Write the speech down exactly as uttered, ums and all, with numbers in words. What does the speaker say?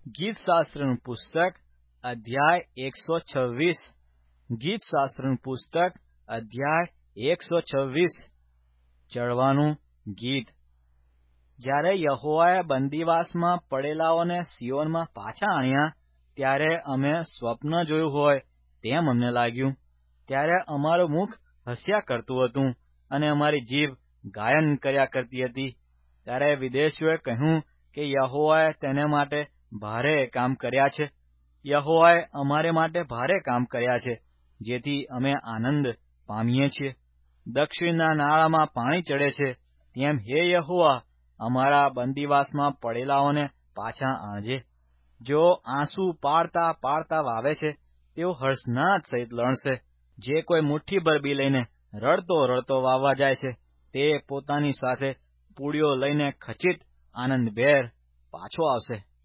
ગીતશાસ્ત્રનું પુસ્તક અધ્યાય એકસો છવ્વીસ ગીતશાસ્ત્રનું પુસ્તક અધ્યાય એકસો છવ્વીસ ચડવાનું ગીત. જ્યારે યહોવાએ બંદીવાસમાં પડેલાઓને સિયોનમાં પાછા આણ્યા, ત્યારે અમે સ્વપ્ન જોયું હોય તેમ અમને લાગ્યું. ત્યારે અમારું મુખ હસ્યા કરતું હતું અને અમારી જીભ ગાયન કર્યા કરતી હતી. ત્યારે વિદેશીઓએ કહ્યું કે યહોવાએ તેને માટે ભારે કામ કર્યા છે. યહોવાએ અમારે માટે ભારે કામ કર્યા છે, જેથી અમે આનંદ પામીએ છીએ. દક્ષિણના નાળામાં પાણી ચડે છે, તેમ હે યહોવા, અમારા બંદીવાસમાં પડેલાઓને પાછા આણજે. જેઓ આંસુ પાડતા પાડતા વાવે છે, તેઓ હર્ષનાદ સહિત લણશે. જે કોઈ મુઠ્ઠીભર બી લઈને રડતો રડતો વાવવા જાય છે, તે પોતાની સાથે પૂળીઓ લઈને ખચિત આનંદભેર પાછો આવશે.